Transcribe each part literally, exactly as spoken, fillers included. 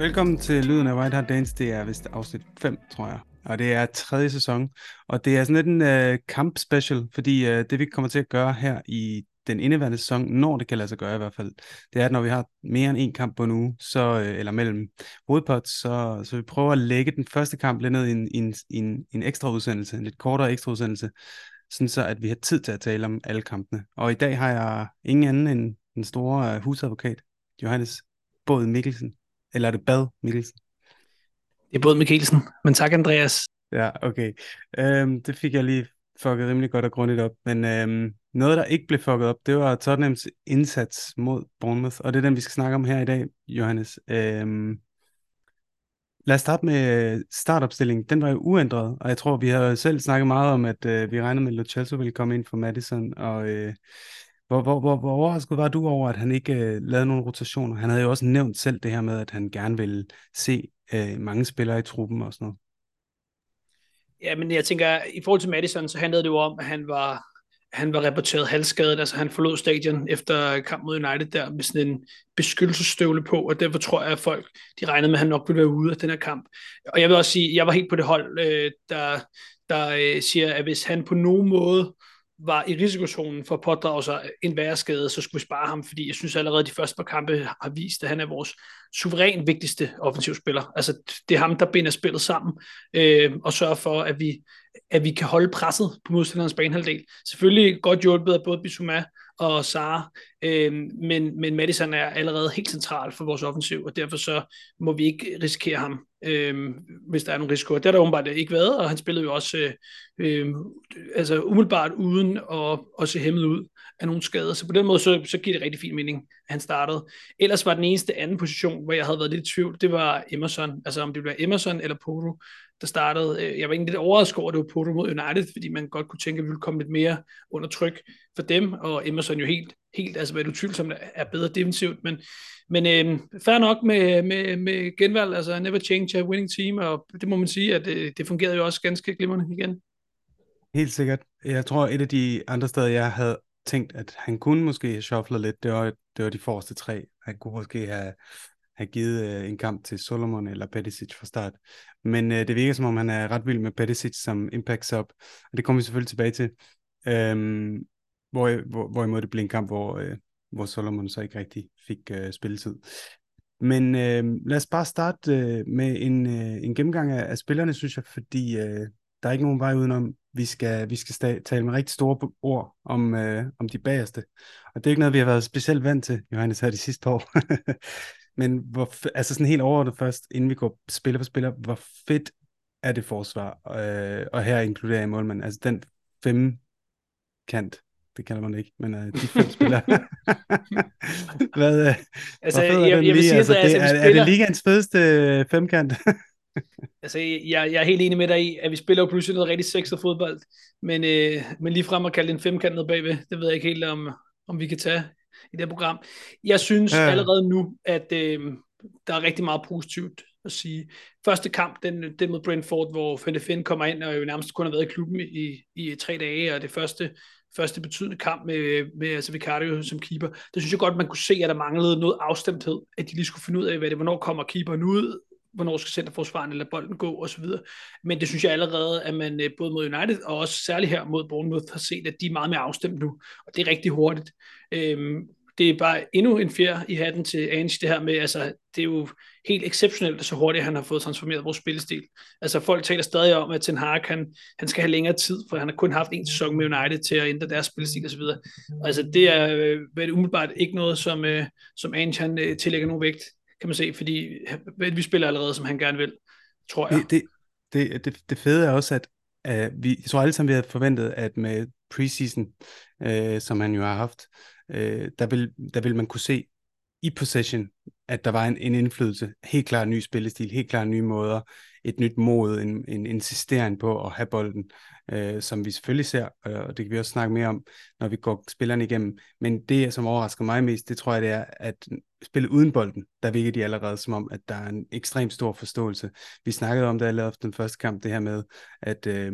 Velkommen til Lyden af White Hart Dance. Det er vist afsnit fem, tror jeg. Og det er tredje sæson. Og det er sådan lidt en øh, kamp-special, fordi øh, det vi kommer til at gøre her i den indeværende sæson, når det kan lade sig gøre i hvert fald, det er, at når vi har mere end en kamp på en uge, så, øh, eller mellem hovedpots, så, så vi prøver at lægge den første kamp lidt ned i en, i en, i en, en ekstra udsendelse, en lidt kortere ekstra udsendelse, sådan så at vi har tid til at tale om alle kampene. Og i dag har jeg ingen anden end den store øh, husadvokat, Johannes Båd Mikkelsen. Eller er det Bad Mikkelsen? Det er både Mikkelsen, men tak Andreas. Ja, okay. Øhm, det fik jeg lige fucket rimelig godt og grundigt op. Men øhm, noget, der ikke blev fucket op, det var Tottenhams indsats mod Bournemouth. Og det er den, vi skal snakke om her i dag, Johannes. Øhm, lad os starte med startopstillingen. Den var jo uændret, og jeg tror, vi har selv snakket meget om, at øh, vi regnede med, at Lo Celso ville komme ind for Maddison. Og øh, hvor, hvor, hvor, hvor overrasket var du over, at han ikke øh, lavede nogle rotationer? Han havde jo også nævnt selv det her med, at han gerne ville se øh, mange spillere i truppen og sådan noget. Ja, men jeg tænker, i forhold til Maddison, så handlede det jo om, at han var, han var rapporteret halvskadet. Altså han forlod stadion efter kamp mod United der med sådan en beskyttelsesstøvle på, og derfor tror jeg, at folk de regnede med, at han nok ville være ude af den her kamp. Og jeg vil også sige, jeg var helt på det hold, øh, der, der øh, siger, at hvis han på nogen måde var i risikozonen for at pådrage sig en værre skade, så skulle vi spare ham, fordi jeg synes allerede, at de første par kampe har vist, at han er vores suveræn vigtigste offensivspiller. Altså, det er ham, der binder spillet sammen, øh, og sørger for, at vi, at vi kan holde presset på modstanderens banehalvdel. Selvfølgelig godt hjulpet af både Bissouma og Sarr, øh, men, men Maddison er allerede helt central for vores offensiv, og derfor så må vi ikke risikere ham, øh, hvis der er nogle risikoer. Det har der åbenbart ikke været, og han spillede jo også øh, øh, altså umiddelbart uden at, at se hæmmet ud af nogle skader. Så på den måde, så, så giver det rigtig fin mening, at han startede. Ellers var den eneste anden position, hvor jeg havde været lidt i tvivl, det var Emerson. Altså om det ville være Emerson eller Poto, der startede. Jeg var egentlig lidt overrasket over, at det var Poto mod United, fordi man godt kunne tænke, at vi ville komme lidt mere under tryk for dem, og Emerson jo helt, helt altså hvad du tvivlsomt er bedre defensivt, men, men øh, fair nok med, med, med genvalg, altså never change a winning team, og det må man sige, at det, det fungerede jo også ganske glimrende igen. Helt sikkert. Jeg tror, et af de andre steder, jeg havde tænkt, at han kunne måske have shufflet lidt, det var, det var de forreste tre. Han kunne måske have, have givet øh, en kamp til Solomon eller Perisic fra start. Men øh, det virker som om, han er ret vild med Perisic som impact sub, og det kommer vi selvfølgelig tilbage til. Øhm, hvor, hvor, hvorimod det blev en kamp, hvor, øh, hvor Solomon så ikke rigtig fik øh, spilletid. Men øh, lad os bare starte øh, med en, øh, en gennemgang af, af spillerne, synes jeg, fordi øh, der er ikke nogen vej udenom. Vi skal, vi skal sta- tale med rigtig store ord om, øh, om de bagerste. Og det er ikke noget, vi har været specielt vant til, Johannes, her de sidste år. Men hvor, f- altså sådan helt overordnet først, inden vi går spiller for spiller, hvor fedt er det forsvar? Øh, og her inkluderer jeg målmanden, altså den femkant, det kalder man det ikke, men øh, de fem spillere. Hvad, øh, Altså, hvor fed er jeg, den jeg vil lige? sige, Altså, Andreas, det, er, at vi er det spiller, ligaens fedeste øh, femkant? altså, jeg, jeg er helt enig med dig i, at vi spiller jo pludselig noget rigtig sexet fodbold, men, øh, men lige frem at kalde det en femkant ned bagved, det ved jeg ikke helt, om, om vi kan tage i det her program. Jeg synes Ja, allerede nu, at øh, der er rigtig meget positivt at sige. Første kamp, den, den mod Brentford, hvor Van de Ven kommer ind, og jo nærmest kun har været i klubben i, i tre dage, og det første, første betydende kamp med, med altså Vicario som keeper, det synes jeg godt, man kunne se, at der manglede noget afstemthed, at de lige skulle finde ud af, hvad det, hvornår kommer keeperen ud, hvornår skal centerforsvaren eller bolden gå osv. Men det synes jeg allerede, at man øh, både mod United og også særligt her mod Bournemouth har set, at de er meget mere afstemt nu, og det er rigtig hurtigt. Øhm, det er bare endnu en fjer i hatten til Ange, det her med, altså, det er jo helt exceptionelt, så hurtigt han har fået transformeret vores spillestil. Altså, folk taler stadig om, at Ten Hag, han, han skal have længere tid, for han har kun haft en sæson med United til at ændre deres spillestil osv. Altså, det er øh, det umiddelbart ikke noget, som, øh, som Ange, han øh, tillægger nogen vægt, kan man se, fordi vi spiller allerede, som han gerne vil, tror jeg. det, det, det, det, det fede er også, at uh, vi, jeg tror alle sammen, vi havde forventet, at med preseason, uh, som han jo har haft, uh, der, vil, der vil man kunne se i possession, at der var en, en indflydelse. Helt klart en ny spillestil, helt klart nye måder, et nyt mod, en, en insistering på at have bolden, øh, som vi selvfølgelig ser, øh, og det kan vi også snakke mere om, når vi går spillerne igennem. Men det, som overrasker mig mest, det tror jeg, det er, at spillet uden bolden, der virker de allerede som om, at der er en ekstremt stor forståelse. Vi snakkede om det allerede den første kamp, det her med, at, øh,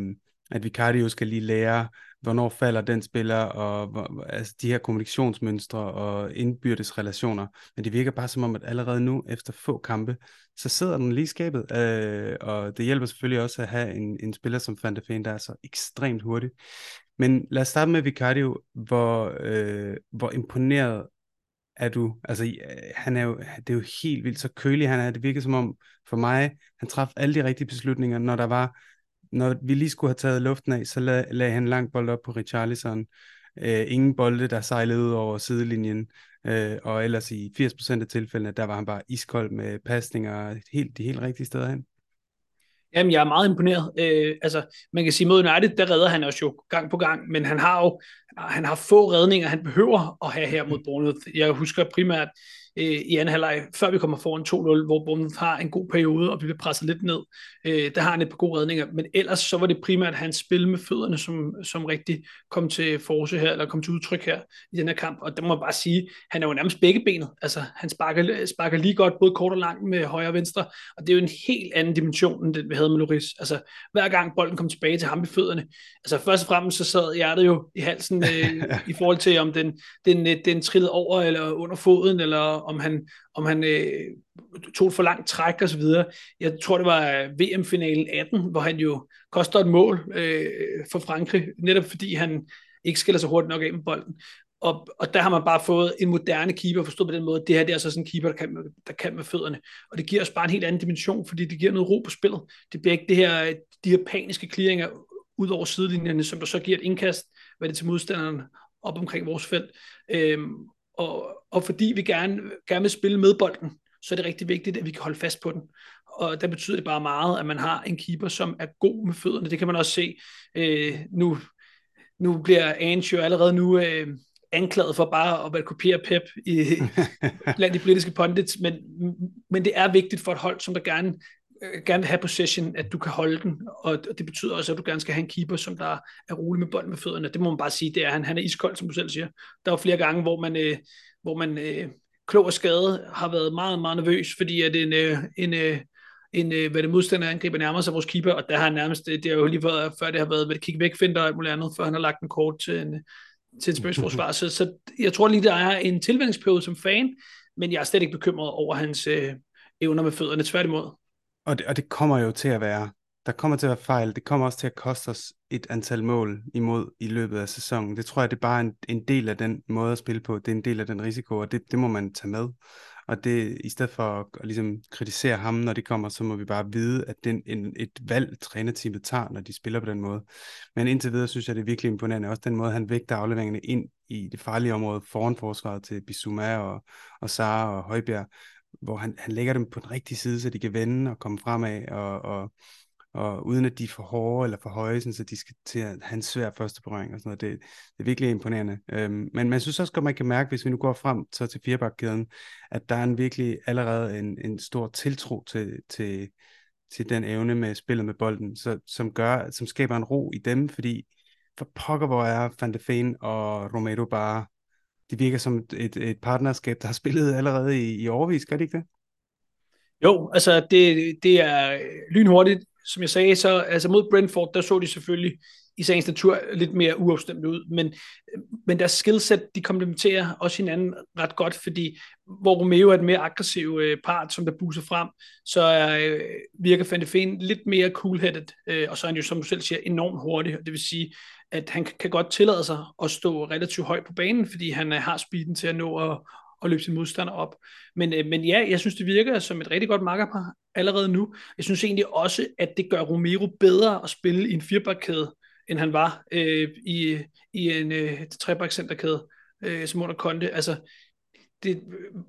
at Vicario skal lige lære, hvornår falder den spiller, og hvor, altså de her kommunikationsmønstre og indbyrdes relationer. Men det virker bare som om, at allerede nu, efter få kampe, så sidder den lige i skabet. Øh, og det hjælper selvfølgelig også at have en, en spiller som Van de Ven, der er så ekstremt hurtig. Men lad os starte med Vicario. Hvor, øh, hvor imponeret er du? Altså, øh, han er jo, det er jo helt vildt, så kølig han er. Det virker som om, for mig, han traf alle de rigtige beslutninger, når der var når vi lige skulle have taget luften af, så lag, lagde han en lang bold op på Richarlison. Øh, ingen bolde, der sejlede ud over sidelinjen. Øh, og ellers i firs procent af tilfældene, der var han bare iskold med pasninger helt, de helt rigtige steder hen. Jamen, jeg er meget imponeret. Øh, altså, man kan sige, mod United, der redder han også jo gang på gang, men han har jo han har få redninger, han behøver at have her mod Bournemouth. Jeg husker primært øh, i anden halvleg, før vi kommer foran to nul, hvor Bournemouth har en god periode, og vi bliver presset lidt ned. Øh, der har han et par gode redninger, men ellers så var det primært hans spil med fødderne, som, som rigtig kom til force her, eller kom til udtryk her i den her kamp, og der må man bare sige, han er jo nærmest begge benet. Altså, han sparker, sparker lige godt, både kort og langt med højre og venstre, og det er jo en helt anden dimension, end den vi havde med Lloris. Altså, hver gang bolden kom tilbage til ham i fødderne, altså først og fremmest så sad hjertet jo i halsen øh, i forhold til, om den, den, den trillede over eller under foden, eller om han, om han øh, tog et for langt træk og så videre. Jeg tror, det var V M-finalen atten, hvor han jo koster et mål øh, for Frankrig, netop fordi han ikke skiller sig hurtigt nok af med bolden. Og, og der har man bare fået en moderne keeper, forstået på den måde, det her det er så sådan en keeper, der kan, med, der kan med fødderne. Og det giver os bare en helt anden dimension, fordi det giver noget ro på spillet. Det bliver ikke det her, de her paniske clearinger ud over sidelinjerne, som der så giver et indkast, hvad det til modstanderen op omkring vores felt. Øhm, og, og fordi vi gerne, gerne vil spille med bolden, så er det rigtig vigtigt, at vi kan holde fast på den. Og der betyder det bare meget, at man har en keeper, som er god med fødderne. Det kan man også se. Øh, nu, nu bliver Ange jo allerede nu øh, anklaget for bare at kopiere Pep i, blandt de britiske pundits, men, men det er vigtigt for et hold, som der gerne gerne vil have possession, at du kan holde den, og det betyder også, at du gerne skal have en keeper, som der er rolig med bolden med fødderne. Det må man bare sige, det er han. Han er iskold, som du selv siger. Der var flere gange, hvor man, øh, hvor man øh, klog og skade har været meget, meget nervøs, fordi at en, øh, en, øh, en øh, hvad det modstander angriber nærmer sig vores keeper, og der har han nærmest, det har jo lige været, før det har været, hvad det kigge væk finder og alt muligt andet, før han har lagt en kort til en, til en spørgsmålsvar. Så, så jeg tror lige, der er en tilvændingsperiode som fan, men jeg er slet ikke bekymret over hans øh, evner med fødderne, tværtimod. Og det, og det kommer jo til at være, der kommer til at være fejl, det kommer også til at koste os et antal mål imod i løbet af sæsonen. Det tror jeg, det er bare en, en del af den måde at spille på, det er en del af den risiko, og det, det må man tage med. Og det, i stedet for at, at ligesom kritisere ham, når det kommer, så må vi bare vide, at det er en, et valg, trænerteamet tager, når de spiller på den måde. Men indtil videre synes jeg, det er virkelig imponerende. Også den måde, han vægter afleveringerne ind i det farlige område foran forsvaret til Bissouma og, og Sara og Højbjerg, hvor han, han lægger dem på den rigtige side, så de kan vende og komme fremad, og, og, og uden at de er for hårde eller for høje, så de skal til at have en svær første berøring og sådan noget. Det, det er virkelig imponerende. Øhm, men man synes også godt, man kan mærke, hvis vi nu går frem så til firebakkæden, at der er en virkelig allerede en, en stor tiltro til, til, til den evne med spillet med bolden, så, som, gør, som skaber en ro i dem, fordi for pokker, hvor er Van de Ven og Romero bare, det virker som et, et partnerskab, der har spillet allerede i, i årevis, gør det ikke det? Jo, altså det, det er lynhurtigt. Som jeg sagde, så altså mod Brentford, der så de selvfølgelig i sagens natur lidt mere uafstemt ud, men, men deres skillset, de komplementerer også hinanden ret godt, fordi hvor Romeo er et mere aggressiv øh, part, som der buser frem, så er, øh, virker Van de Ven lidt mere cool-headed, øh, og så er han jo, som du selv siger, enormt hurtig, og det vil sige, at han kan godt tillade sig at stå relativt højt på banen, fordi han øh, har speeden til at nå at, at løbe sin modstander op. Men, øh, men ja, jeg synes, det virker som et rigtig godt makkerpar allerede nu. Jeg synes egentlig også, at det gør Romero bedre at spille i en firebakkæde, end han var øh, i, i en øh, trebakscenterkæde, øh, som under Conte. Altså, det,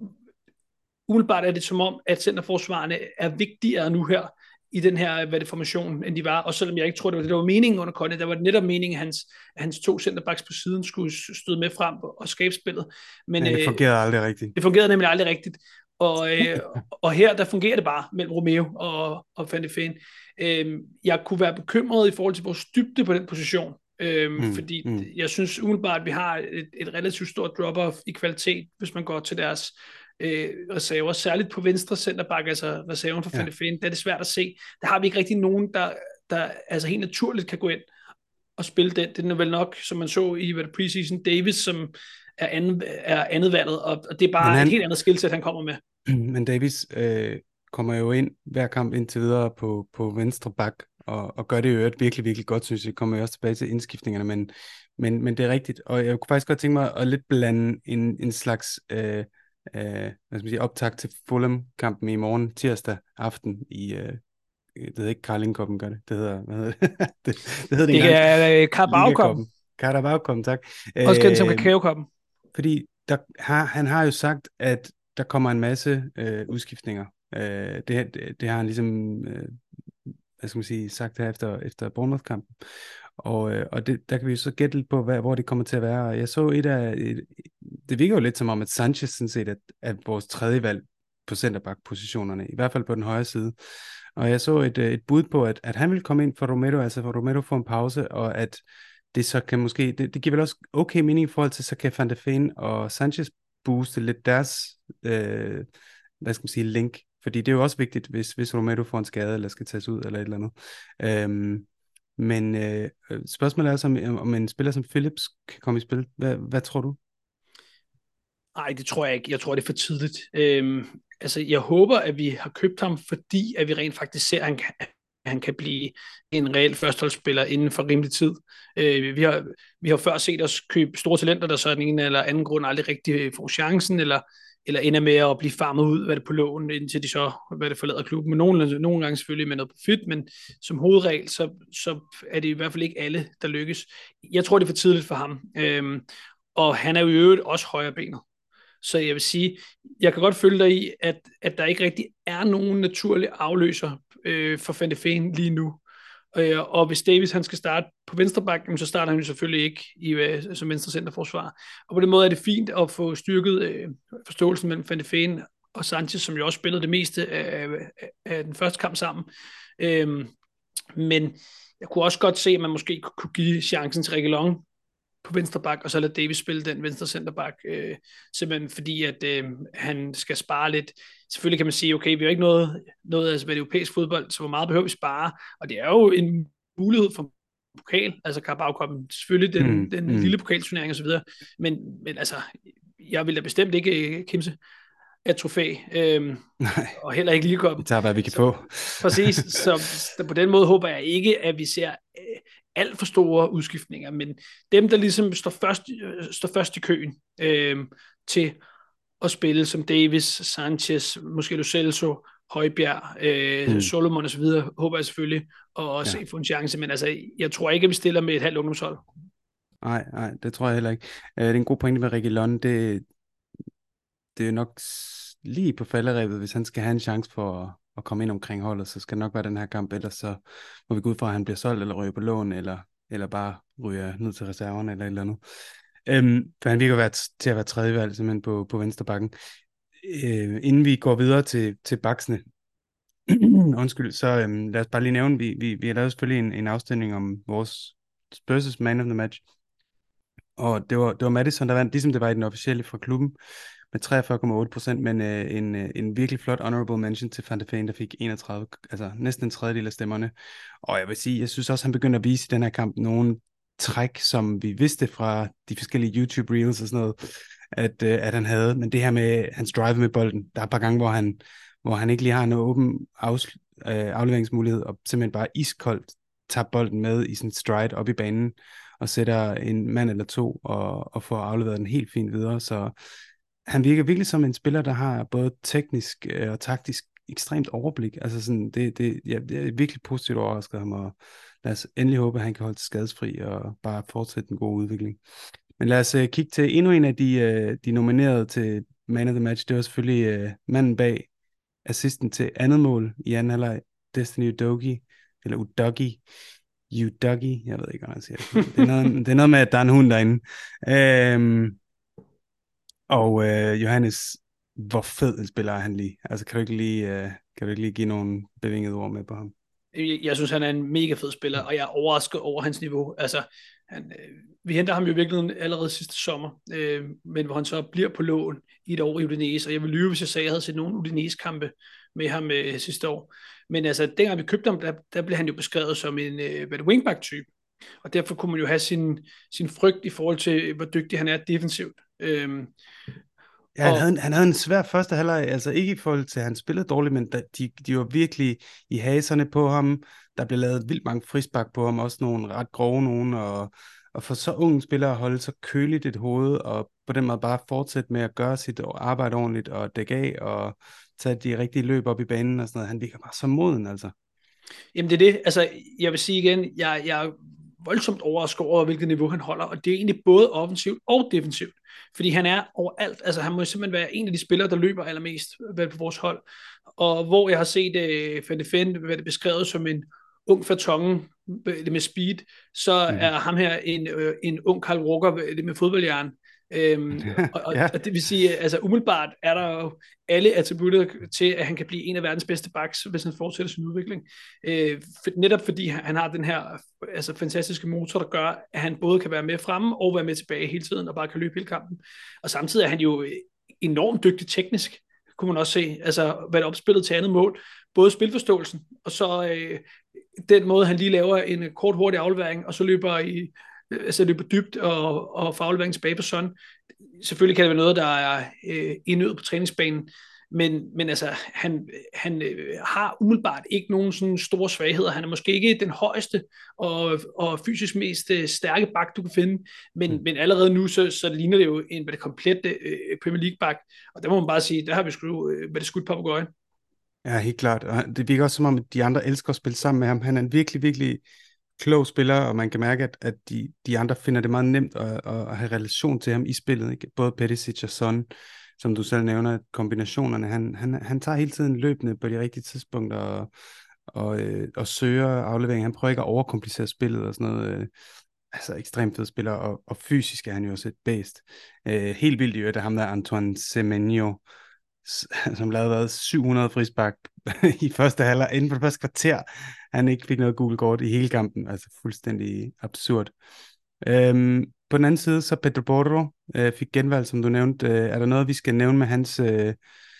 umiddelbart er det som om, at centerforsvarerne er vigtigere nu her, i den her hvad det, formation, end de var. Og selvom jeg ikke tror, det var det, der var meningen under Conte, der var det netop meningen, at hans, at hans to centerbacks på siden skulle støde med frem og skabe spillet. Men, Men det fungerede øh, aldrig rigtigt. Det fungerede nemlig aldrig rigtigt. Og, øh, og her, der fungerer det bare mellem Romeo og, og Van de Ven. Øh, jeg kunne være bekymret i forhold til vores dybde på den position. Øh, mm, fordi mm. jeg synes umiddelbart, at vi har et, et relativt stort drop-off i kvalitet, hvis man går til deres øh, reserver, særligt på venstre centerback, altså reserven for ja. Van de Ven, der er det svært at se. Der har vi ikke rigtig nogen, der, der altså helt naturligt kan gå ind at spille den. Det er vel nok, som man så i hvad det, preseason, Davis, som er, anden, er andet valget, og, og det er Men bare et han, helt andet skillset, han kommer med. men Davis øh, kommer jo ind hver kamp indtil videre på, på venstre bak, og, og gør det jo virkelig, virkelig godt, synes jeg. Kommer jo også tilbage til indskiftningerne, men, men, men det er rigtigt. Og jeg kunne faktisk godt tænke mig at lidt blande en, en slags øh, øh, hvad skal man sige, optakt til Fulham-kampen i morgen, tirsdag aften, i, øh, det hedder ikke Carling Cupen, gør det? Det hedder, hvad hedder det? det, det hedder det Det engang. er uh, Carabao Cup. Carabao Cup, tak. Også kendt som Øh, Kakao Cup. Fordi der har, han har jo sagt, at der kommer en masse øh, udskiftninger. Øh, det, det, det har han ligesom, øh, hvad skal man sige, sagt her efter, efter Bournemouth-kampen. Og, øh, og det, der kan vi jo så gætte lidt på, hvad, hvor det kommer til at være. Jeg så et af, et, det virker jo lidt som om, at Sanchez sådan set er, er vores tredje valg på centerback-positionerne, i hvert fald på den højre side. Og jeg så et, et bud på, at, at han vil komme ind for Romero, altså for Romero får en pause, og at det så kan måske, det, det giver vel også okay mening i forhold til, så kan Van de Ven og Sanchez booste lidt deres, øh, hvad skal man sige, link, fordi det er jo også vigtigt, hvis, hvis Romero får en skade, eller skal tages ud, eller et eller andet. Øhm, men øh, spørgsmålet er så, om, om en spiller som Phillips kan komme i spil. Hvad, hvad tror du? Nej, det tror jeg ikke. Jeg tror, det er for tidligt. Øhm, altså, jeg håber, at vi har købt ham, fordi at vi rent faktisk ser, at han kan, at han kan blive en reel førsteholdsspiller inden for rimelig tid. Øh, vi, har, vi har før set os købe store talenter, der så af den ene eller anden grund aldrig rigtig får chancen, eller, eller ender med at blive farmet ud hvad det på lån, indtil de så hvad det forlader klubben. Men nogle, nogle gange selvfølgelig med noget profit, men som hovedregel, så, så er det i hvert fald ikke alle, der lykkes. Jeg tror, det er for tidligt for ham. Øhm, og han er jo i øvrigt også højrebenet. Så jeg vil sige, jeg kan godt følge dig i, at, at der ikke rigtig er nogen naturlig afløser øh, for Van de Ven lige nu. Øh, og hvis Davis han skal starte på venstre bak, så starter han jo selvfølgelig ikke i, øh, som venstre centerforsvar. Og på den måde er det fint at få styrket øh, forståelsen mellem Van de Ven og Sanchez, som jo også spillede det meste af, af, af den første kamp sammen. Øh, men jeg kunne også godt se, at man måske kunne give chancen til Reguilon på venstre bak, og så lade Davis spille den venstre centerback, øh, simpelthen fordi, at øh, han skal spare lidt. Selvfølgelig kan man sige, okay, vi har ikke noget, noget altså, med det europæiske fodbold, så hvor meget behøver vi spare? Og det er jo en mulighed for pokal, altså Carabao Cup, selvfølgelig den, Mm, den mm. lille pokalturnering og så videre, men, men altså, jeg vil da bestemt ikke kimse af trofæ, øhm, Nej, og heller ikke lige komme. vi tager, hvad vi kan så, få. Præcis, så, så på den måde håber jeg ikke, at vi ser øh, alt for store udskiftninger, men dem, der ligesom står først, øh, står først i køen øh, til at spille som Davis, Sanchez, måske Lo Celso, Højbjerg, øh, mm. Solomon og så videre, håber jeg selvfølgelig, og også ja. få en chance, men altså, jeg tror ikke, at vi stiller med et halvt ungdomshold. Nej, nej, det tror jeg heller ikke. Uh, det er en god pointe med Reguilon, det, det er nok lige på falderebet, hvis han skal have en chance for at, at komme ind omkring holdet, så skal det nok være den her kamp, ellers så må vi gå ud fra, at han bliver solgt, eller ryger på lån, eller, eller bare ryger ned til reserverne, eller et eller andet. Um, for han virker være til at være tredje valg, simpelthen på, på venstre bakken. Uh, inden vi går videre til, til baksene, undskyld, så um, lad os bare lige nævne, vi, vi, vi har lavet selvfølgelig en, en afstemning om vores Spurs' man of the match, og det var, det var Maddison, der vandt, ligesom det var i den officielle fra klubben, med treogfyrre komma otte procent, men øh, en, øh, en virkelig flot honorable mention til Van de Ven, der fik enogtredive, altså næsten en tredjedel af stemmerne. Og jeg vil sige, jeg synes også, han begynder at vise i den her kamp nogle træk, som vi vidste fra de forskellige YouTube Reels og sådan noget, at, øh, at han havde. Men det her med hans drive med bolden, der er et par gange, hvor han, hvor han ikke lige har en åben afs- øh, afleveringsmulighed, og simpelthen bare iskoldt tager bolden med i sin stride op i banen, og sætter en mand eller to, og, og får afleveret den helt fint videre, så han virker virkelig som en spiller, der har både teknisk øh, og taktisk ekstremt overblik. Altså sådan, det, det, ja, det er virkelig positivt overrasket ham, og lad os endelig håbe, at han kan holde sig skadesfri og bare fortsætte den gode udvikling. Men lad os uh, kigge til endnu en af de, uh, de nominerede til Man of the Match. Det var selvfølgelig uh, manden bag assisten til andet mål i anden halvleg, Destiny Udogie, eller Udogie, Udogie, jeg ved ikke, hvordan jeg siger det. Det er noget, det er noget med, at der er en hund derinde. Øhm, Og øh, Johannes, hvor fed en spiller er han lige? Altså, kan du ikke lige, øh, kan du ikke lige give nogle bevingede ord med på ham? Jeg, jeg synes, han er en mega fed spiller, og jeg er overrasket over hans niveau. Altså, han, øh, vi henter ham jo i virkeligheden allerede sidste sommer, øh, men hvor han så bliver på lån i et år i Udinese, og jeg vil lyve, hvis jeg sagde, at jeg havde set nogle Udinese-kampe med ham øh, sidste år. Men altså, dengang vi købte ham, der, der blev han jo beskrevet som en øh, wingback-type. Og derfor kunne man jo have sin, sin frygt i forhold til, hvor dygtig han er defensivt. Øhm, Ja, han havde, og en, han havde en svær første halvleg, altså ikke i forhold til, at han spillede dårligt, men da, de, de var virkelig i haserne på ham. Der blev lavet vildt mange frispark på ham, også nogle ret grove nogen, og, og for så unge spillere at holde så køligt et hoved, og på den måde bare fortsætte med at gøre sit arbejde ordentligt, og dække af, og tage de rigtige løb op i banen og sådan noget. Han virker bare så moden, altså. Jamen det er det, altså jeg vil sige igen, jeg, jeg er voldsomt overrasket over, hvilket niveau han holder, og det er egentlig både offensivt og defensivt, fordi han er overalt, altså han må simpelthen være en af de spillere, der løber allermest vel, på vores hold, og hvor jeg har set uh, Van de Ven være det beskrevet som en ung fatongen med speed, så Mm-hmm. er ham her en, øh, en ung Kyle Walker med fodboldhjern. Øhm, og, og, Ja. og det vil sige, altså umiddelbart er der jo alle attributter til, at han kan blive en af verdens bedste backs, hvis han fortsætter sin udvikling. Øh, for, netop fordi han har den her altså, fantastiske motor, der gør, at han både kan være med fremme og være med tilbage hele tiden, og bare kan løbe hele kampen. Og samtidig er han jo enormt dygtig teknisk, kunne man også se, altså hvad der opspillet til andet mål. Både spilforståelsen, og så øh, den måde, han lige laver en kort, hurtig aflevering, og så løber i altså løber dybt og, og får afleveringen tilbage på Son. Selvfølgelig kan det være noget, der er øh, indøvet på træningsbanen, men, men altså, han, han øh, har umiddelbart ikke nogen sådan store svagheder. Han er måske ikke den højeste og, og fysisk mest øh, stærke bak, du kan finde, men, men allerede nu, så, så ligner det jo en det komplette øh, Premier League-bak, og der må man bare sige, der har vi sgu øh, med det skudt på på gøjen. Ja, helt klart. Og det virker også som om, at de andre elsker at spille sammen med ham. Han er en virkelig, virkelig klog spiller, og man kan mærke, at, at de, de andre finder det meget nemt at, at have relation til ham i spillet. Ikke? Både Perisic og Son, som du selv nævner, kombinationerne. Han, han, han tager hele tiden løbende på de rigtige tidspunkter og, og, øh, og søger aflevering. Han prøver ikke at overkomplicere spillet og sådan noget. Øh, altså ekstremt fed spiller, og, og fysisk er han jo også et bæst. Øh, helt vildt i øvrigt, ham der Antoine Semenyo, som lavede hvad, syv hundrede frispark i første halvleg inden for det første kvarter. Han ikke fik noget gul kort i hele kampen. Altså fuldstændig absurd. Øhm, på den anden side, så Pedro Porro øh, fik genvalg, som du nævnte. Øh, er der noget, vi skal nævne med hans, øh,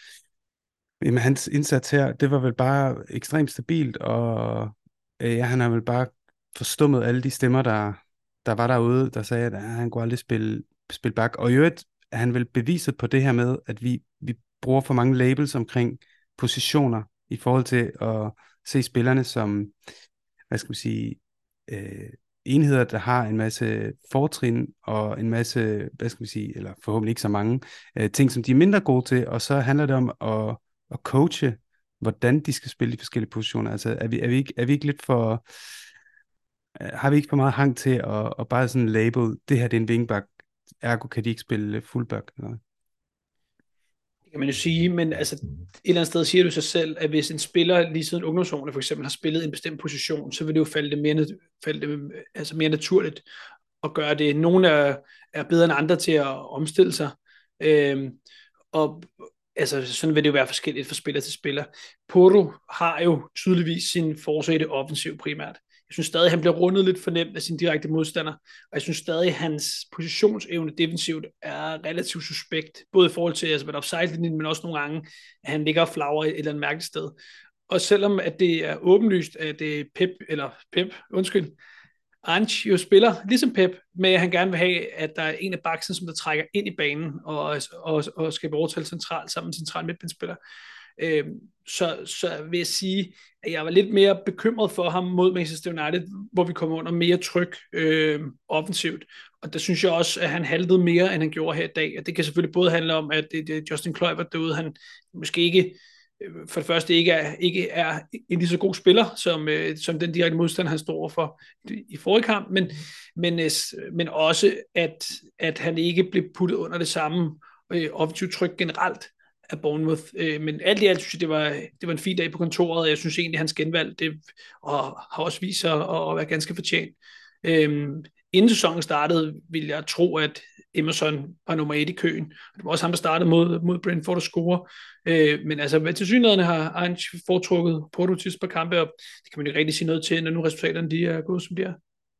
med hans indsats her? Det var vel bare ekstremt stabilt, og øh, ja, han har vel bare forstummet alle de stemmer, der, der var derude, der sagde, at ah, han kunne aldrig spille, spille bak. Og i øvrigt er han vel beviset på det her med, at vi, vi bruger for mange labels omkring positioner i forhold til at se spillerne som, hvad skal man sige, øh, enheder, der har en masse fortrin og en masse, hvad skal man sige, eller forhåbentlig ikke så mange, øh, ting, som de er mindre gode til, og så handler det om at, at coache, hvordan de skal spille i forskellige positioner. Altså er vi, er vi, ikke, er vi ikke lidt for, øh, har vi ikke for meget hang til at, at bare sådan label, det her det er en wingback, ergo kan de ikke spille fullback, eller? Det kan man jo sige, men altså, et eller andet sted siger du sig selv, at hvis en spiller lige siden ungdomsårene for eksempel har spillet en bestemt position, så vil det jo falde det mere, falde det, altså mere naturligt at gøre det. Nogle er, er bedre end andre til at omstille sig, øhm, og altså, sådan vil det jo være forskelligt fra spiller til spiller. Porto har jo tydeligvis sin force i det offensiv primært. Jeg synes stadig, han bliver rundet lidt for nemt af sin direkte modstander, og jeg synes stadig, at hans positionsevne defensivt er relativt suspekt, både i forhold til altså, offside-linjen, men også nogle gange, at han ligger og flagrer et eller andet mærkeligt sted. Og selvom at det er åbenlyst, at det er Pep, eller Pep, undskyld, Ange jo spiller, ligesom Pep, med at han gerne vil have, at der er en af baksen, som der trækker ind i banen, og, og, og skaber overtal centralt sammen med central midtbanespiller. Øh, så, så vil jeg sige, at jeg var lidt mere bekymret for ham mod Manchester United, hvor vi kommer under mere tryk øh, offensivt. Og der synes jeg også, at han haltede mere, end han gjorde her i dag. Og det kan selvfølgelig både handle om, at det, det Justin Kluivert derude, han måske ikke for det første ikke er, ikke er en lige så god spiller, som, øh, som den direkte modstander, han står for i forrige kamp, men, men, øh, men også, at, at han ikke blev puttet under det samme øh, offensivt tryk generelt af Bournemouth. Øh, men alt i alt synes jeg, det var, det var en fin dag på kontoret, og jeg synes egentlig, hans genvalg det, og har også vist sig at, at være ganske fortjent. Øh, inden sæsonen startede, ville jeg tro, at Emerson var nummer et i køen. Det var også ham, der startede mod, mod Brentford og score. Øh, men altså, til synligheden har Ange foretrukket Porto til på kampe, og det kan man ikke rigtig sige noget til, når nu resultaterne de er gået, som de er.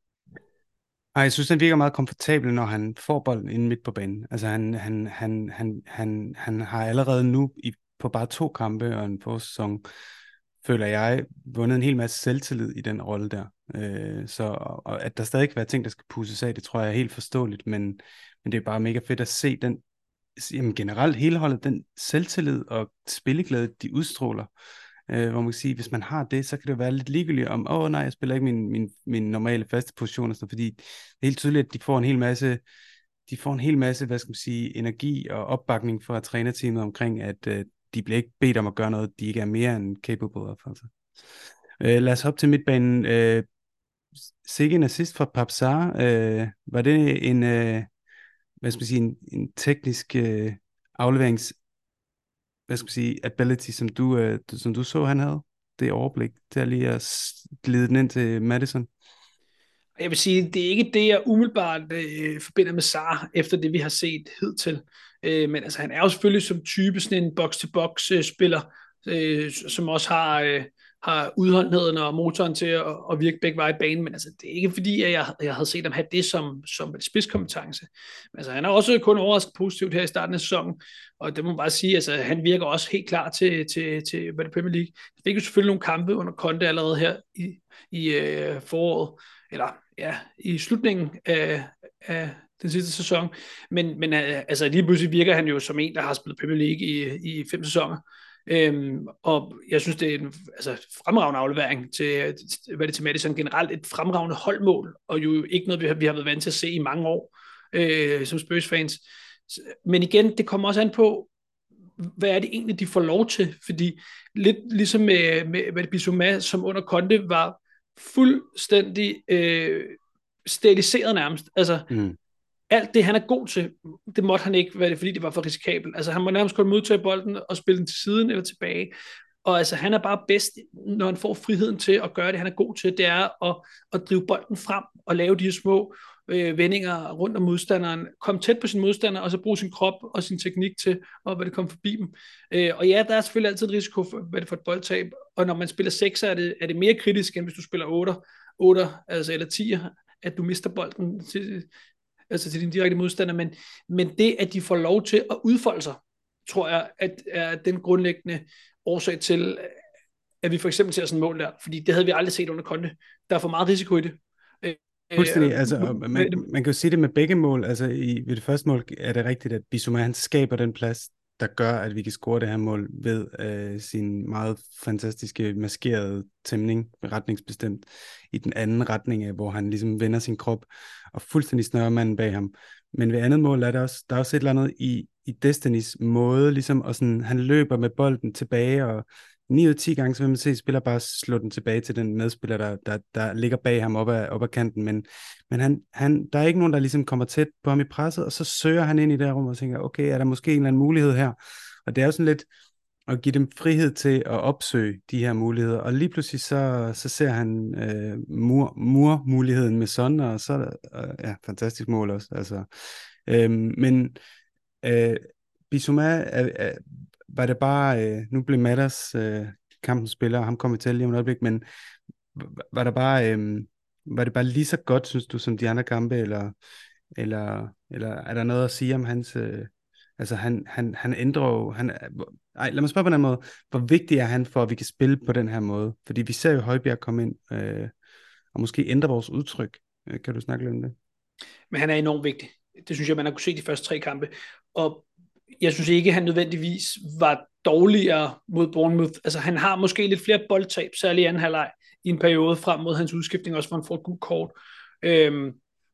Ej, jeg synes, han virker meget komfortabel, når han får bolden inde midt på banen. Altså, han, han, han, han, han, han har allerede nu i, på bare to kampe og en forsæson føler jeg, vundet en hel masse selvtillid i den rolle der. Øh, så og at der stadig kan være ting, der skal pusses af, det tror jeg er helt forståeligt, men, men det er bare mega fedt at se den, jamen generelt hele holdet, den selvtillid og spilleglæde, de udstråler. Øh, hvor man kan sige, hvis man har det, så kan det være lidt ligegyldigt om, åh oh, nej, jeg spiller ikke min, min, min normale faste position, så, fordi det er helt tydeligt, at de får en hel masse, de får en hel masse, hvad skal man sige, energi og opbakning fra trænerteamet omkring, at øh, de bliver ikke bedt om at gøre noget, de ikke er mere end capable of. Altså. Øh, lad os hoppe til midtbanen. Øh, sikke en assist fra Papsar. Øh, var det en, øh, hvad skal man sige, en, en teknisk øh, afleverings, hvad skal man sige, ability, som du, øh, som du så, han havde? Det overblik til at lige at glide den ind til Maddison. Jeg vil sige, det er ikke det, jeg umiddelbart øh, forbinder med Sarr, efter det, vi har set hidtil. Øh, men altså, han er jo selvfølgelig som type sådan en box-to-box-spiller, øh, som også har, øh, har udholdenheden og motoren til at, at virke begge veje i banen. Men altså, det er ikke fordi, at jeg, jeg havde set ham have det som, som et spidskompetence. Men altså, han er også kun overrasket positivt her i starten af sæsonen. Og det må man bare sige, altså, han virker også helt klar til, til, til hvad det Premier League. Der fik jo selvfølgelig nogle kampe under Conte allerede her i, i øh, foråret. Eller ja, i slutningen af, af den sidste sæson. Men, men altså, lige pludselig virker han jo som en, der har spillet Premier League i, i fem sæsoner. Øhm, og jeg synes, det er en altså, fremragende aflevering til, hvad det til Maddison generelt. Et fremragende holdmål, og jo ikke noget, vi har, vi har været vant til at se i mange år øh, som Spurs-fans. Men igen, det kommer også an på, hvad er det egentlig, de får lov til? Fordi lidt ligesom med, med, med Bissouma, som under Conte var fuldstændig øh, steriliseret nærmest. Altså, mm. alt det, han er god til, det måtte han ikke være det, fordi det var for risikabelt. Altså, han må nærmest kun modtage bolden og spille den til siden eller tilbage. Og altså, han er bare bedst, når han får friheden til at gøre det, han er god til, det er at, at drive bolden frem og lave de her små øh, vendinger rundt om modstanderen, komme tæt på sin modstander, og så bruge sin krop og sin teknik til, og hvad det kommer forbi dem. Øh, og ja, der er selvfølgelig altid et risiko for, hvad det for et boldtab, og når man spiller sekser, er det, er det mere kritisk, end hvis du spiller otter, otter altså, eller tier, at du mister bolden til, altså til din direkte modstander, men, men det, at de får lov til at udfolde sig, tror jeg, at er den grundlæggende årsag til, at vi for eksempel ser sådan et mål der, fordi det havde vi aldrig set under Conte. Der er for meget risiko i det. Fuldstændig, altså, man, man kan jo sige det med begge mål, altså i, ved det første mål er det rigtigt, at Bissouma, han skaber den plads, der gør, at vi kan score det her mål ved øh, sin meget fantastiske maskerede tæmning, retningsbestemt, i den anden retning af, hvor han ligesom vender sin krop, og fuldstændig snører manden bag ham. Men ved andet mål er der også, der er også et eller andet i, i Destinys måde, ligesom, og sådan, han løber med bolden tilbage, og ni ud af ti gange, så vil man se, at spiller bare slå den tilbage til den medspiller, der, der, der ligger bag ham op ad, op ad kanten, men, men han, han, der er ikke nogen, der ligesom kommer tæt på ham i presset, og så søger han ind i det her rum og tænker, okay, er der måske en eller anden mulighed her? Og det er jo sådan lidt at give dem frihed til at opsøge de her muligheder, og lige pludselig så, så ser han øh, mur, mur-muligheden med Son, og så øh, ja, fantastisk mål også, altså. Øh, men øh, Bissouma er, er var det bare, øh, nu blev Matters øh, kampens spiller, og ham kommer vi til lige om et øjeblik, men var det bare, øh, var det bare lige så godt, synes du, som de andre kampe, eller, eller, eller er der noget at sige om hans, øh, altså han, han, han ændrer jo, han, ej, lad mig spørge på den måde, hvor vigtig er han for, at vi kan spille på den her måde? Fordi vi ser jo Højbjerg komme ind, øh, og måske ændre vores udtryk. Kan du snakke lidt om det? Men han er enormt vigtig. Det synes jeg, man har kunne se de første tre kampe, og jeg synes ikke, at han nødvendigvis var dårligere mod Bournemouth. Altså, han har måske lidt flere boldtab, særligt i anden halvleg, i en periode frem mod hans udskiftning, også hvor han får et gult kort, øhm,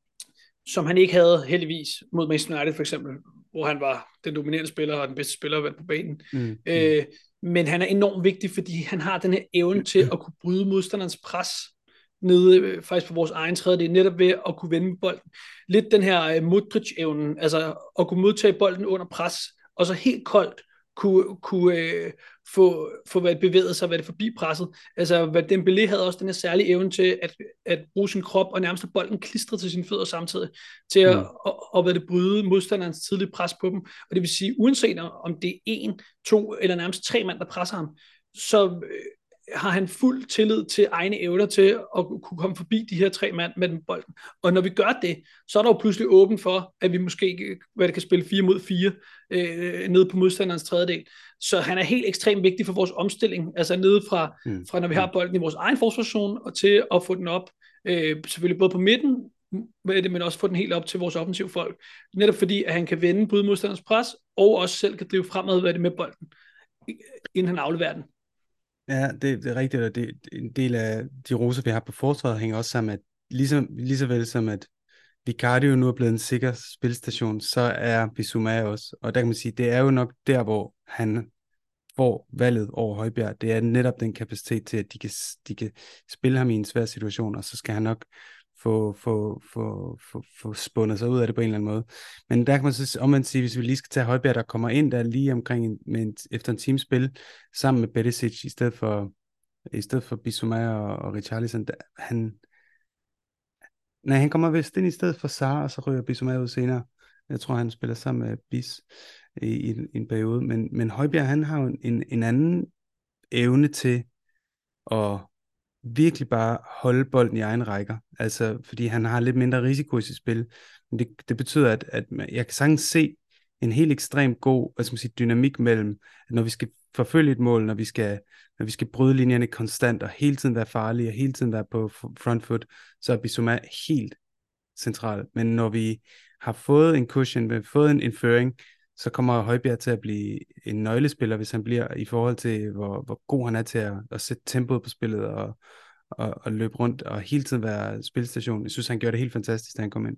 som han ikke havde heldigvis mod Manchester United for eksempel, hvor han var den dominerende spiller og den bedste spiller på banen. Mm. Øh, men han er enormt vigtig, fordi han har den her evne til at kunne bryde modstanderens pres nede øh, faktisk på vores egen tredje, det er netop ved at kunne vende bolden. Lidt den her øh, Modric-evnen, altså at kunne modtage bolden under pres, og så helt koldt kunne, kunne øh, få, få været bevæget sig, hvad det forbi presset. Altså, hvad Dembélé havde også den her særlige evne til at, at bruge sin krop og nærmest bolden klistret til sine fødder samtidig, til at, mm. at, at, at det bryde modstanderens tidlige pres på dem. Og det vil sige, uanset om det er en, to eller nærmest tre mand, der presser ham, så øh, har han fuld tillid til egne evner til at kunne komme forbi de her tre mand med den bolden. Og når vi gør det, så er der jo pludselig åben for, at vi måske hvad det kan spille fire mod fire øh, nede på modstanderens tredjedel. så han er helt ekstremt vigtig for vores omstilling, altså nede fra, Mm. fra når vi Mm. har bolden i vores egen forsvarszone, og til at få den op, øh, selvfølgelig både på midten, med det, men også få den helt op til vores offensive folk. Netop fordi, at han kan vende, bryde modstanders pres, og også selv kan drive fremad hvad det med bolden, inden han afleverer den. Ja, det, det er rigtigt, og det, en del af de roser, vi har på forsvaret, hænger også sammen med, at ligesom, lige så vel som at Vicario nu er blevet en sikker spilstation, så er Bissouma også. Og der kan man sige, det er jo nok der, hvor han får valget over Højbjerg. Det er netop den kapacitet til, at de kan, de kan spille ham i en svær situation, og så skal han nok få, få, få, få, få spundet sig ud af det på en eller anden måde. Men der kan man så omvendt sige, hvis vi lige skal tage Højbjerg, der kommer ind der lige omkring en, med en, efter en team spil, sammen med Perisic, i stedet for, i stedet for Bissouma og, og Richarlison, der, han, nej, han kommer vist ind i stedet for Sarr, og så ryger Bissouma ud senere. Jeg tror, han spiller sammen med Bis i, i, en, i en periode. Men, men Højbjerg, han har jo en, en anden evne til at virkelig bare holde bolden i egen rækker. Altså, fordi han har lidt mindre risiko i sit spil. Men det, det betyder, at, at jeg kan sagtens se en helt ekstremt god, hvad skal man sige, dynamik mellem, at når vi skal forfølge et mål, når vi skal, når vi skal bryde linjerne konstant, og hele tiden være farlige, og hele tiden være på front foot, så er Bissouma helt central. Men når vi har fået en cushion, vi har fået en, en føring, så kommer Højbjerg til at blive en nøglespiller, hvis han bliver, i forhold til, hvor, hvor god han er til at, at sætte tempoet på spillet, og, og, og løbe rundt, og hele tiden være spilstation. Jeg synes, han gjorde det helt fantastisk, da han kom ind.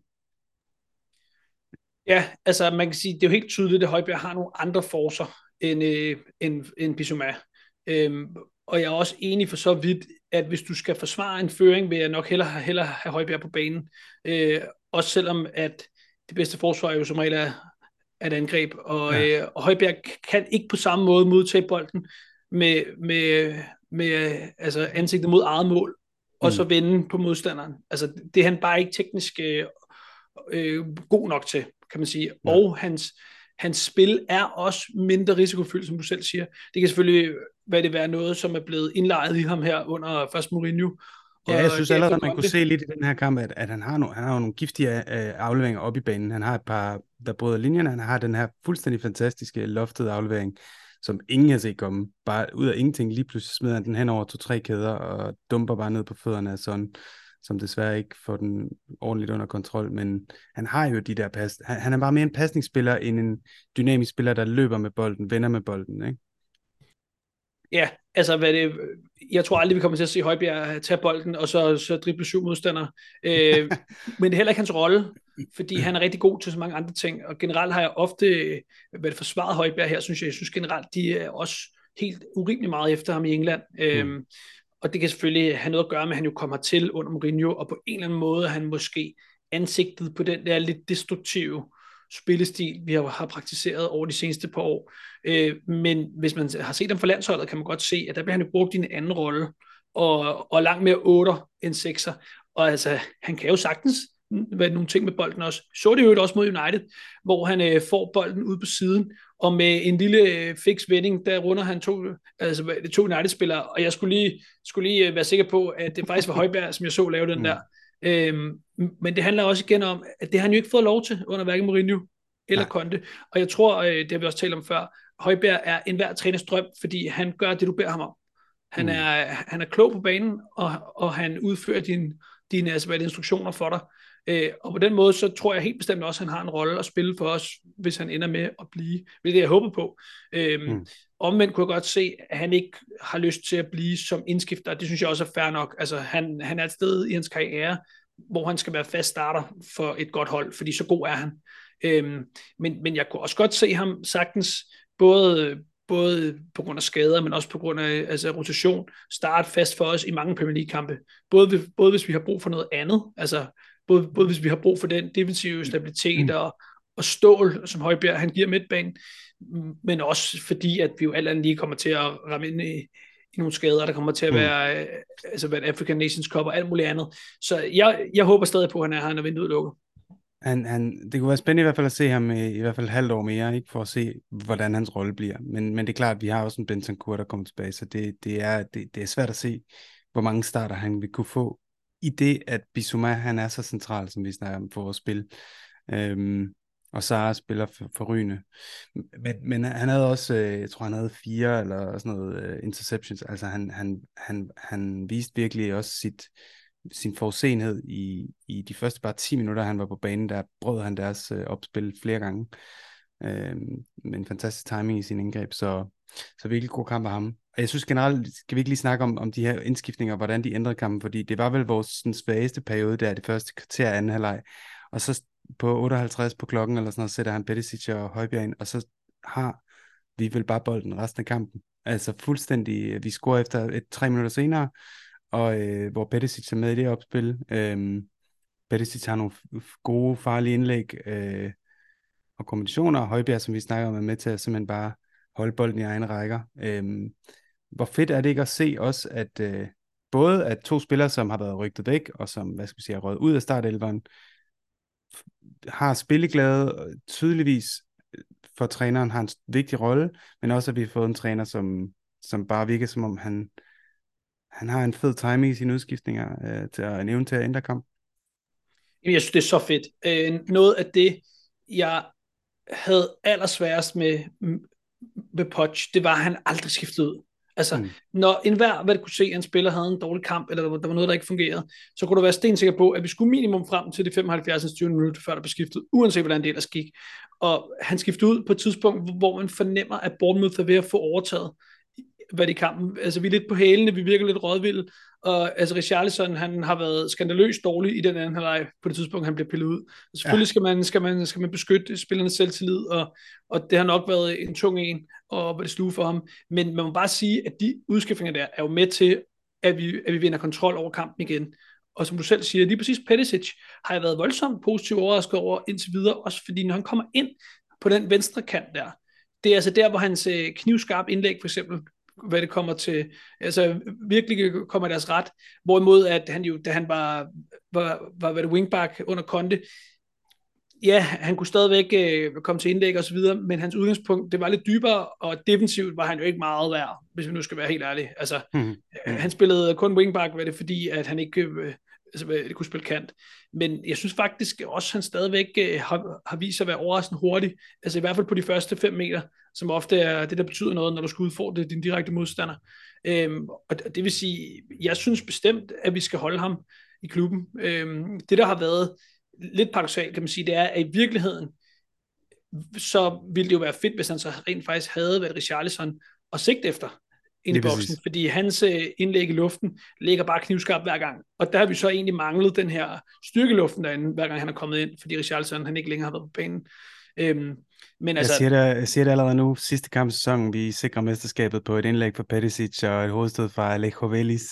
Ja, altså man kan sige, det er jo helt tydeligt, at Højbjerg har nogle andre forcer end, øh, end, end Bissouma. Øhm, og jeg er også enig for så vidt, at hvis du skal forsvare en føring, vil jeg nok hellere, hellere have Højbjerg på banen. Øh, også selvom at det bedste forsvar jo som regel er, er et angreb, og, Ja. øh, og Højbjerg kan ikke på samme måde modtage bolden med, med, med altså ansigtet mod eget mål, og så Mm. vende på modstanderen. Altså det er han bare ikke teknisk øh, øh, god nok til, kan man sige. Ja. Og hans, hans spil er også mindre risikofyldt, som du selv siger. Det kan selvfølgelig hvad det være noget, som er blevet indlejret i ham her under først Mourinho. Ja, jeg synes allerede, man kunne det. se lidt i den her kamp, at, at han, har no, han har jo nogle giftige øh, afleveringer op i banen. Han har et par, der bryder linjerne. Han har den her fuldstændig fantastiske loftede aflevering, som ingen har set komme. Bare ud af ingenting. Lige pludselig smider han den hen over to-tre kæder og dumper bare ned på fødderne af sådan, som desværre ikke får den ordentligt under kontrol. Men han har jo de der pas. Han, han er bare mere en pasningsspiller end en dynamisk spiller, der løber med bolden, vender med bolden, ikke? Ja, altså hvad det, jeg tror aldrig, vi kommer til at se Højbjerg tage bolden, og så, så drible syv modstandere. Øh, men det er heller ikke hans rolle, fordi han er rigtig god til så mange andre ting, og generelt har jeg ofte været forsvaret Højbjerg her, synes jeg. Jeg synes generelt, de er også helt urimelig meget efter ham i England. Øh, mm. Og det kan selvfølgelig have noget at gøre med, at han jo kommer til under Mourinho, og på en eller anden måde han måske ansigtet på den der lidt destruktive spillestil, vi har, har praktiseret over de seneste par år. Øh, men hvis man har set dem for landsholdet, kan man godt se, at der bliver han jo brugt i en anden rolle, og, og langt mere otter end sekser. Og altså, han kan jo sagtens være nogle ting med bolden også. Så det jo også mod United, hvor han øh, får bolden ud på siden, og med en lille øh, fix vending, der runder han to, altså, to United-spillere, og jeg skulle lige, skulle lige øh, være sikker på, at det faktisk var Højbjerg, som jeg så lave den mm. der. Øhm, men det handler også igen om, at det har han jo ikke fået lov til under hverken Mourinho eller Nej. Conte. Og jeg tror, øh, det har vi også talt om før, Højbjerg er enhver træners drøm, fordi han gør det, du beder ham om. Han, mm. er, han er klog på banen, og, og han udfører dine, dine altså, hvad, instruktioner for dig. Øh, og på den måde, så tror jeg helt bestemt også, at han har en rolle at spille for os, hvis han ender med at blive. Det er det, jeg håber på. Øhm, mm. Omvendt kunne jeg godt se, at han ikke har lyst til at blive som indskifter. Det synes jeg også er fair nok. Altså, han, han er et sted i hans karriere, hvor han skal være fast starter for et godt hold, fordi så god er han. Øhm, men, men jeg kunne også godt se ham sagtens, både, både på grund af skader, men også på grund af altså, rotation, starte fast for os i mange Premier League-kampe. Både, både hvis vi har brug for noget andet, altså både, både hvis vi har brug for den defensive stabilitet mm. og, og stål, som Højbjerg han giver midtbanen, men også fordi, at vi jo alt andet lige kommer til at ramme ind i, i nogle skader, der kommer til at være, mm. altså være African Nations Cup og alt muligt andet. Så jeg, jeg håber stadig på, at han er her, når vinduet lukker. Han, han, det kunne være spændende i hvert fald at se ham i, i hvert fald halvt år mere, ikke, for at se, hvordan hans rolle bliver. Men, men det er klart, at vi har også en Bentancur, der kommer tilbage, så det, det, er, det, det er svært at se, hvor mange starter han vil kunne få, i det, at Bissouma, han er så central, som vi snakker om, for vores spil. Øhm, Og Sara spiller for, forrygende. Men, men han havde også, øh, jeg tror han havde fire eller sådan noget øh, interceptions. Altså han, han, han, han viste virkelig også sit, sin forudsenhed i, i de første bare ti minutter, han var på banen. Der brød han deres øh, opspil flere gange. Øh, med en fantastisk timing i sin indgreb. Så, så virkelig god kamp af ham. Og jeg synes generelt, skal vi ikke lige snakke om, om de her indskiftninger, hvordan de ændrede kampen, fordi det var vel vores sådan, svageste periode der, det første kvarter af anden halvleg. Og så på otteoghalvtreds på klokken, eller sådan noget, sætter han Perisic og Højbjerg ind, og så har vi vel bare bolden resten af kampen. Altså fuldstændig, vi scorer efter et tre minutter senere, og øh, hvor Perisic er med i det opspil. Øh, Perisic har nogle gode, farlige indlæg øh, og kombinationer, og Højbjerg, som vi snakker om, er med til at simpelthen bare holde bolden i egne rækker. Øh, hvor fedt er det ikke at se også, at øh, både at to spillere, som har været rygtet væk, og som, hvad skal vi sige, er røget ud af startelveren, har spilleglæde, tydeligvis for træneren har en vigtig rolle, men også at vi har fået en træner, som, som bare virker som om han, han har en fed timing i sine udskiftninger øh, til at, en evne til at ændre kamp. Jeg synes, det er så fedt. Øh, noget af det, jeg havde allersværest med, med Poch, det var, at han aldrig skiftede ud. Altså, mm. når enhver, hvad du kunne se, at en spiller havde en dårlig kamp, eller der var, der var noget, der ikke fungerede, så kunne du være stensikker på, at vi skulle minimum frem til de femoghalvfjerds til tyve minutter, før der blev skiftet, uanset hvordan det ellers gik. Og han skiftede ud på et tidspunkt, hvor man fornemmer, at Bournemouth er ved at få overtaget, hvad det i kampen. Altså, vi er lidt på hælene, vi virker lidt rådvilde, og altså, Richarlison, han har været skandaløst dårlig i den anden halvleg på det tidspunkt, han bliver pillet ud. Og selvfølgelig ja. skal, man, skal, man, skal man beskytte spillernes selvtillid, og, og det har nok været en tung en, og hvad det sluge for ham. Men man må bare sige, at de udskiftninger der er jo med til, at vi, at vi vinder kontrol over kampen igen. Og som du selv siger, lige præcis Perisic har jeg været voldsomt positivt overrasket over indtil videre, også fordi når han kommer ind på den venstre kant der, det er altså der, hvor hans knivskarp indlæg for eksempel, hvad det kommer til, altså virkelig kommer deres ret, hvorimod at han jo, da han var, var, var, var det wingback under Conte, ja, han kunne stadigvæk øh, komme til indlæg og så videre, men hans udgangspunkt, det var lidt dybere, og defensivt var han jo ikke meget værd, hvis vi nu skal være helt ærlige. Altså, mm-hmm. øh, han spillede kun wingback, var det fordi, at han ikke øh, altså, det kunne spille kant. Men jeg synes faktisk også, at han stadigvæk øh, har, har vist sig at være overraskende hurtig, altså i hvert fald på de første fem meter, som ofte er det, der betyder noget, når du skal udfordre din direkte modstander. Øhm, og det vil sige, jeg synes bestemt, at vi skal holde ham i klubben. Øhm, det, der har været lidt paradoksalt, kan man sige, det er, at i virkeligheden, så ville det jo være fedt, hvis han så rent faktisk havde været Richarlison og sigt efter ind i boksen, fordi hans indlæg i luften ligger bare knivskarpt hver gang. Og der har vi så egentlig manglet den her styrkeluften derinde, hver gang han er kommet ind, fordi Richarlison han ikke længere har været på banen. Øhm, men altså, jeg, siger det, jeg siger det allerede nu, sidste kamp sæsonen, vi sikrer mesterskabet på et indlæg fra Perisic og et hovedstød fra Alejo Vélez.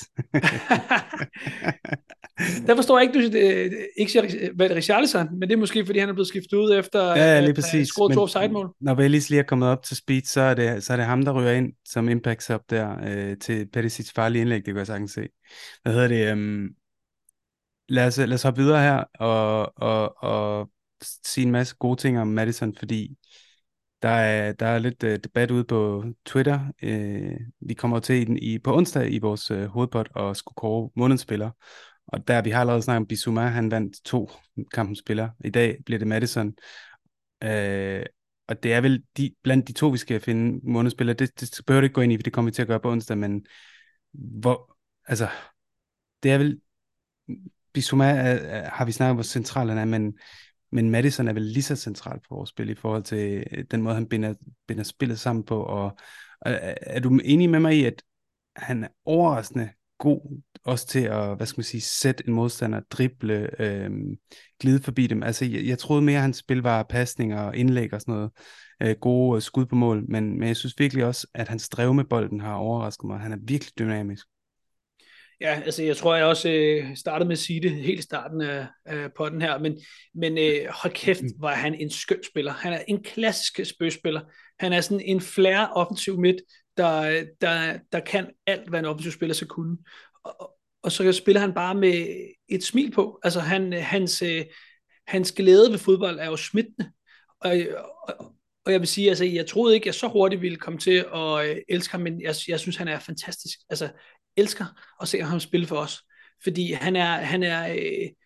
Der forstår jeg ikke, du øh, ikke siger, hvad det er Richarlison, men det er måske, fordi han er blevet skiftet ud efter ja, lige præcis. at score to offside-mål. Når Vélez lige er kommet op til speed, så er det, så er det ham, der ryger ind som impact sub der øh, til Perisic farlige indlæg, det kan jeg sagtens se. Hvad hedder det? Um, lad, os, lad os hoppe videre her og, og, og sige en masse gode ting om Maddison, fordi der er, der er lidt uh, debat ude på Twitter. Uh, vi kommer til i, den, i på onsdag i vores uh, hovedpod og skulle kåre månedsspiller. Og der vi har allerede snakket om Bissouma, han vandt to kampens spiller. I dag bliver det Maddison. Uh, og det er vel de, blandt de to, vi skal finde månedsspiller. Det, det behøver det ikke gå ind i, for det kommer vi til at gøre på onsdag, men hvor, altså, det er vel Bissouma er, er, har vi snakket om, hvor central han er, men Men Maddison er vel lige så central for vores spil i forhold til den måde, han binder, binder spillet sammen på. Og, og er du enig med mig i, at han er overraskende god også til at, hvad skal man sige, sætte en modstander, drible, øh, glide forbi dem? Altså, jeg, jeg troede mere, at hans spil var pasninger og indlæg og sådan noget, øh, gode skud på mål, men, men jeg synes virkelig også, at hans drev med bolden har overrasket mig. Han er virkelig dynamisk. Ja, altså jeg tror, jeg også øh, startede med at sige det helt i starten af, af podden her, men, men øh, hold kæft, var han en skøn spiller. Han er en klassisk spøgspiller. Han er sådan en flere offensiv midt, der, der, der kan alt, hvad en offensiv spiller skal kunne. Og, og så spiller han bare med et smil på. Altså han, hans, øh, hans glæde ved fodbold er jo smittende. Og, og, og jeg vil sige, altså jeg troede ikke, jeg så hurtigt ville komme til at øh, elske ham, men jeg, jeg synes, han er fantastisk. Altså elsker at se ham spille for os, fordi han er, han er øh,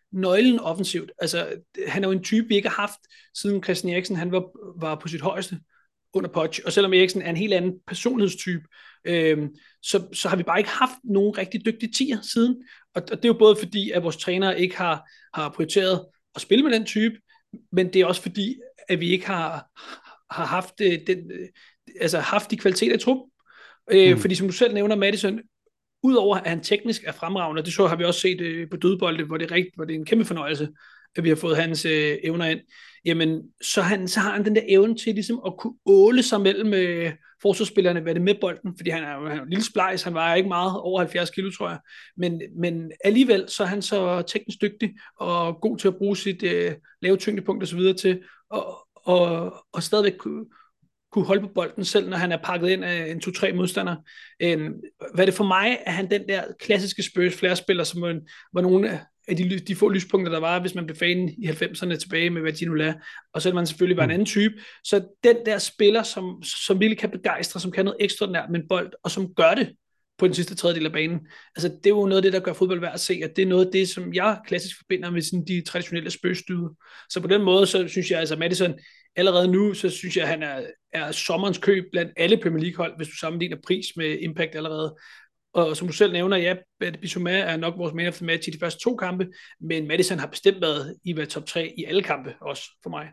nøglen offensivt. Altså, han er jo en type, vi ikke har haft, siden Christian Eriksen, han var, var på sit højeste under Poch, og selvom Eriksen er en helt anden personlighedstype, øh, så, så har vi bare ikke haft nogen rigtig dygtige tier siden, og, og det er jo både fordi, at vores trænere ikke har, har prioriteret at spille med den type, men det er også fordi, at vi ikke har, har haft, øh, den, øh, altså haft de kvaliteter i trup, øh, mm. fordi som du selv nævner, Maddison, udover at han teknisk er fremragende, det så har vi også set øh, på dødbolde, hvor det, er rigt, hvor det er en kæmpe fornøjelse, at vi har fået hans øh, evner ind, jamen så, han, så har han den der evne til ligesom at kunne åle sig mellem øh, forsvarsspillerne, hvad det med bolden, fordi han er jo en lille splejs, han vejer ikke meget, over halvfjerds kilo, tror jeg, men, men alligevel så er han så teknisk dygtig, og god til at bruge sit øh, lave tyngdepunkt og så videre til, og, og, og stadigvæk kunne, kunne holde på bolden selv, når han er pakket ind af en to-tre modstander. Øh, hvad det for mig, er han den der klassiske Spurs flærespiller, som var, var nogle af de, de få lyspunkter, der var, hvis man blev fan i halvfemserne tilbage med Ginola, og selvom man selvfølgelig var en anden type. Så den der spiller, som, som virkelig kan begejstre, som kan noget ekstraordinært med en bold, og som gør det på den sidste tredjedel af banen. Altså, det er jo noget af det, der gør fodbold værd at se, at det er noget af det, som jeg klassisk forbinder med sådan de traditionelle Spurs-dyder. Så på den måde, så synes jeg, altså Maddison, allerede nu, så synes jeg, at han er, er sommerens køb blandt alle Premier League-hold, hvis du sammenligner pris med impact allerede. Og som du selv nævner, ja, Bissouma er nok vores man of the match i de første to kampe, men Maddison har bestemt været i været top tre i alle kampe, også for mig.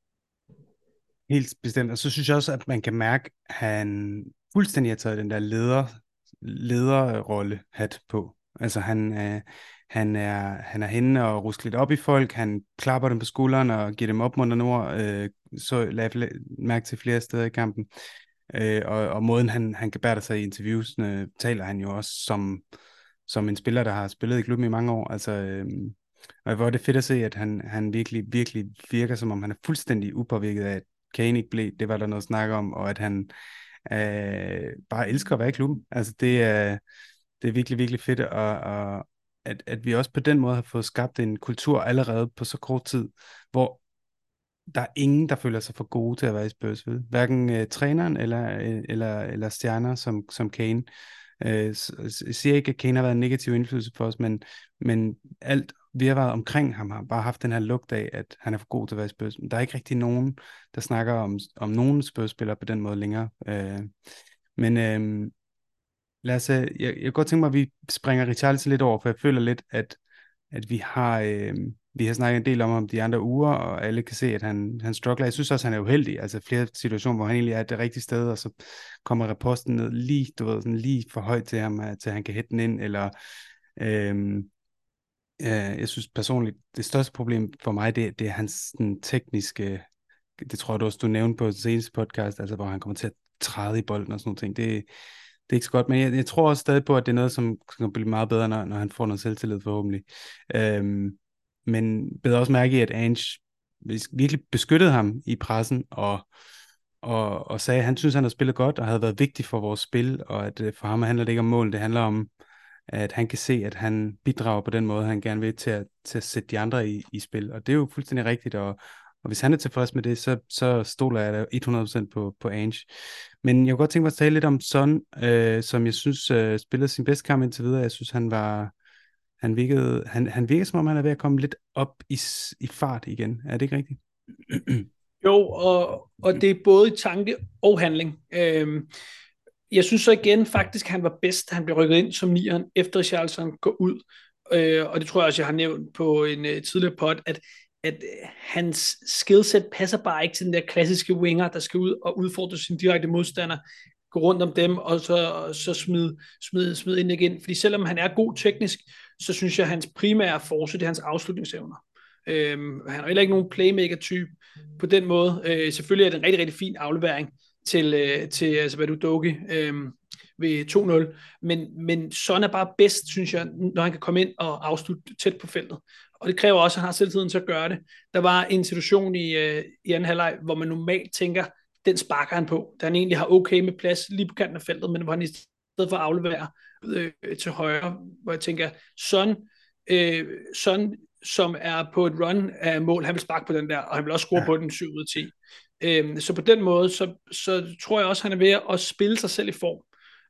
Helt bestemt, og så synes jeg også, at man kan mærke, at han fuldstændig har taget den der leder, lederrolle hat på. Altså han, øh, han, er, han er henne og rusker lidt op i folk, han klapper dem på skulderen og giver dem opmuntrende ord, øh, så lad mærke til flere steder i kampen. Øh, og, og måden han, han kan bære sig i interviewsene, taler han jo også som, som en spiller, der har spillet i klubben i mange år. Altså, øh, og hvor er det fedt at se, at han, han virkelig, virkelig virker, som om han er fuldstændig upåvirket af, at Kane ikke blev, det var der noget snak om, og at han øh, bare elsker at være i klubben. Altså det er, det er virkelig, virkelig fedt, og, og at, at vi også på den måde har fået skabt en kultur allerede på så kort tid, hvor der er ingen, der føler sig for gode til at være i Spurs, ved. Hverken uh, træneren eller, eller, eller stjerner som, som Kane. Uh, jeg siger ikke, at Kane har været en negativ indflydelse for os, men, men alt vi har været omkring ham har bare haft den her lugt af, at han er for god til at være i Spurs. Der er ikke rigtig nogen, der snakker om, om nogen Spurs-spillere på den måde længere. Uh, men uh, lad os, jeg, jeg kan godt tænke mig, at vi springer Richarlison lidt over, for jeg føler lidt, at, at vi har... Uh, Vi har snakket en del om om de andre uger, og alle kan se, at han, han struggler. Jeg synes også, at han er uheldig. Altså flere situationer, hvor han egentlig er det rigtige sted, og så kommer reposten ned lige, du ved, sådan lige for højt til ham, til han kan hætte den ind. Eller, øhm, øh, jeg synes personligt, det største problem for mig, det, det er hans den tekniske, det tror jeg også, du nævnte på den seneste podcast, altså hvor han kommer til at træde i bolden og sådan nogle ting. Det, det er ikke så godt, men jeg, jeg tror også stadig på, at det er noget, som kan blive meget bedre, når, når han får noget selvtillid forhåbentlig. Øhm, Men bedre også mærke i, at Ange virkelig beskyttede ham i pressen, og, og, og sagde, at han synes, han havde spillet godt, og havde været vigtig for vores spil, og at for ham handler det ikke om mål, det handler om, at han kan se, at han bidrager på den måde, han gerne vil til at, til at sætte de andre i, i spil. Og det er jo fuldstændig rigtigt, og, og hvis han er tilfreds med det, så, så stoler jeg da hundrede procent på, på Ange. Men jeg kunne godt tænke mig at tale lidt om Son, øh, som jeg synes øh, spillede sin bedste kamp indtil videre. Jeg synes, han var... Han virkede, han, han virkede, som om han er ved at komme lidt op i, i fart igen. Er det ikke rigtigt? Jo, og, og det er både i tanke og handling. Øhm, jeg synes så igen faktisk, han var bedst, han blev rykket ind som nieren, efter Richarlison går ud. Øh, og det tror jeg også, jeg har nævnt på en uh, tidligere pod, at, at hans skillset passer bare ikke til den der klassiske winger, der skal ud og udfordre sin direkte modstander, gå rundt om dem, og så, så smide, smide, smide ind igen. Fordi selvom han er god teknisk, så synes jeg, at hans primære force, det er hans afslutningsevner. Øhm, han er heller ikke nogen playmaker-type på den måde. Øh, selvfølgelig er det en rigtig, rigtig fin aflevering til, øh, til altså, hvad du Dogi øh, ved to nul, men, men Son er bare bedst, synes jeg, når han kan komme ind og afslutte tæt på feltet. Og det kræver også, at han har selvtiden til at gøre det. Der var en situation i, øh, i anden halvleg, hvor man normalt tænker, den sparker han på, da han egentlig har okay med plads lige på kanten af feltet, men hvor han i stedet for at aflevere øh, til højre, hvor jeg tænker, Son, øh, Son, som er på et run af mål, han vil sparke på den der, og han vil også score ja. på den syv ud af ti. Øh, så på den måde, så, så tror jeg også, han er ved at spille sig selv i form.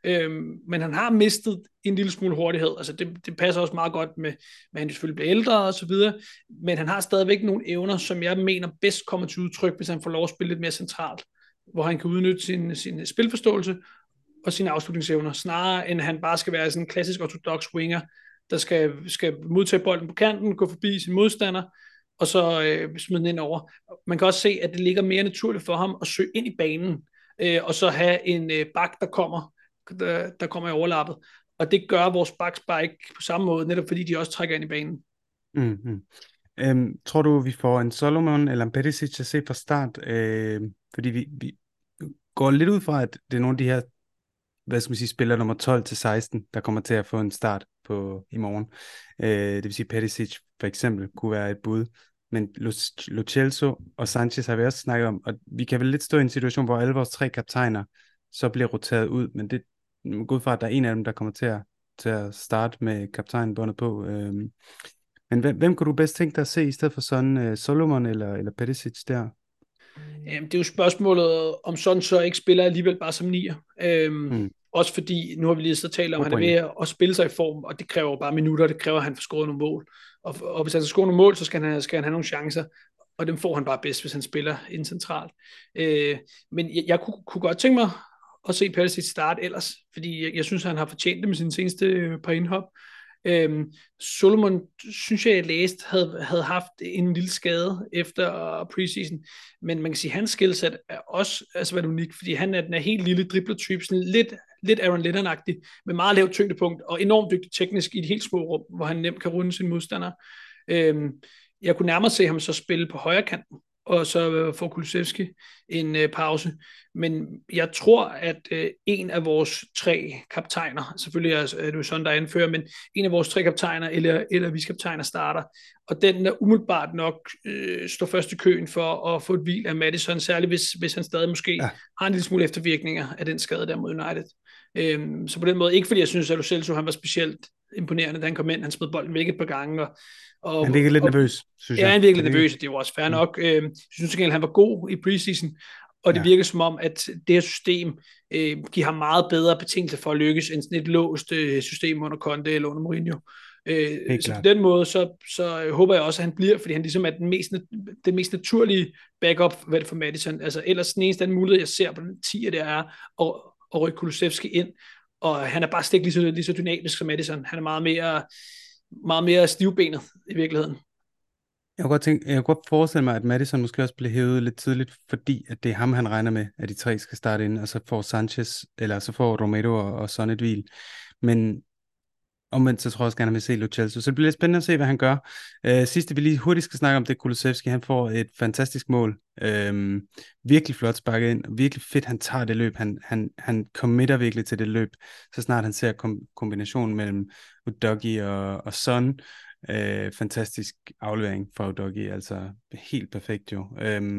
øhm, men han har mistet en lille smule hurtighed. Altså det, det passer også meget godt med, med at han selvfølgelig bliver ældre og så videre, men han har stadigvæk nogle evner, som jeg mener bedst kommer til udtryk, hvis han får lov at spille lidt mere centralt, hvor han kan udnytte sin, sin spilforståelse og sine afslutningsevner, snarere end han bare skal være sådan en klassisk ortodox winger, der skal, skal modtage bolden på kanten, gå forbi sin modstander, og så øh, smide den ind over. Man kan også se, at det ligger mere naturligt for ham at søge ind i banen, øh, og så have en øh, bak, der kommer, der, der kommer i overlappet. Og det gør vores backs bare ikke på samme måde, netop fordi de også trækker ind i banen. Mm-hmm. Øhm, tror du, vi får en Solomon eller en Perisic at se fra start? Øh, fordi vi, vi går lidt ud fra, at det er nogle af de her, hvad skal man sige, spiller nummer tolv til seksten, der kommer til at få en start på i morgen. Øh, det vil sige, Perisic for eksempel kunne være et bud. Men Lo Celso og Sanchez har vi også snakket om, og vi kan vel lidt stå i en situation, hvor alle vores tre kaptajner så bliver roteret ud, men det går ud fra, at der er en af dem, der kommer til at, til at starte med kaptajnbåndet på. Øh, men hvem, hvem kunne du bedst tænke dig at se, i stedet for sådan uh, Solomon eller, eller Perisic der? Jamen, det er jo spørgsmålet, om sådan så ikke spiller alligevel bare som nier. Øhm, Hmm. Også fordi, nu har vi lige så talt om, at han er ved at, at spille sig i form, og det kræver bare minutter, det kræver, at han får scoret nogle mål. Og, og hvis han skal score nogle mål, så skal han, skal han have nogle chancer, og dem får han bare bedst, hvis han spiller ind centralt. Øh, men jeg, jeg kunne, kunne godt tænke mig at se Perisic starte ellers, fordi jeg, jeg synes, han har fortjent det med sine seneste par indhop. Øhm, Solomon, synes jeg, jeg læste, havde, havde haft en lille skade efter preseason, men man kan sige, at hans skillset er også altså, været unik, fordi han er den er helt lille dribler-type, sådan lidt, lidt Aaron Lennon-agtig, med meget lavt tyngdepunkt, og enormt dygtig teknisk i et helt små rum, hvor han nemt kan runde sine modstandere. Øhm, jeg kunne nærmere se ham så spille på højre kanten, og så får Kulusevski en øh, pause. Men jeg tror, at øh, en af vores tre kaptajner, selvfølgelig er, er det jo sådan, der anfører, men en af vores tre kaptajner, eller, eller viskaptajner starter, og den der umiddelbart nok øh, står først i køen for at få et hvil af Maddison, særligt hvis, hvis han stadig måske ja. har en lille smule eftervirkninger af den skade der mod United. Øhm, så på den måde, ikke fordi jeg synes, at Lo Celso, han var specielt imponerende, da han kom ind, han smed bolden væk et par gange, og Og, han virkede lidt og, nervøs, synes jeg. Ja, jeg. han virkede lidt nervøs, og det var også fair nok. Øh, jeg synes ikke, han var god i preseason, og det ja. virker som om, at det her system øh, giver ham meget bedre betingelser for at lykkes, end sådan et låst øh, system under Conte eller under Mourinho. Øh, så klart. På den måde, så, så håber jeg også, at han bliver, fordi han ligesom er den mest, den mest naturlige backup for Maddison. Altså ellers den eneste anden mulighed, jeg ser på den tier, det er at, at rykke Kulusevski ind, og han er bare slet ikke lige så, lige så dynamisk som Maddison. Han er meget mere meget mere stivbenet i virkeligheden. Jeg kunne godt, tænke, jeg kunne godt forestille mig, at Maddison måske også bliver hævet lidt tidligt, fordi at det er ham, han regner med, at de tre skal starte ind, og så får Sanchez, eller så får Romero og, og sådan et hvil. Men omvendt, så tror jeg også gerne, at han vil se Lo Celso. Så det bliver lidt spændende at se, hvad han gør. Uh, sidste, vi lige hurtigt skal snakke om, det er Kulusevski. Han får et fantastisk mål. Uh, virkelig flot sparket ind. Virkelig fedt, han tager det løb. Han, han, han committer virkelig til det løb, så snart han ser kom- kombinationen mellem Udogie og, og Son. Uh, fantastisk aflevering fra Udogie. Altså helt perfekt jo. Uh,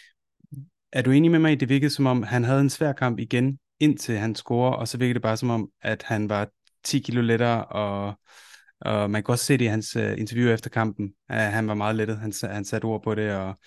er du enig med mig i, det virkede som om, han havde en svær kamp igen, indtil han scorer, og så virkede det bare som om, at han var ti kilo lettere, og, og man kan også se det i hans uh, interview efter kampen, uh, han var meget lettet, han, han satte ord på det, og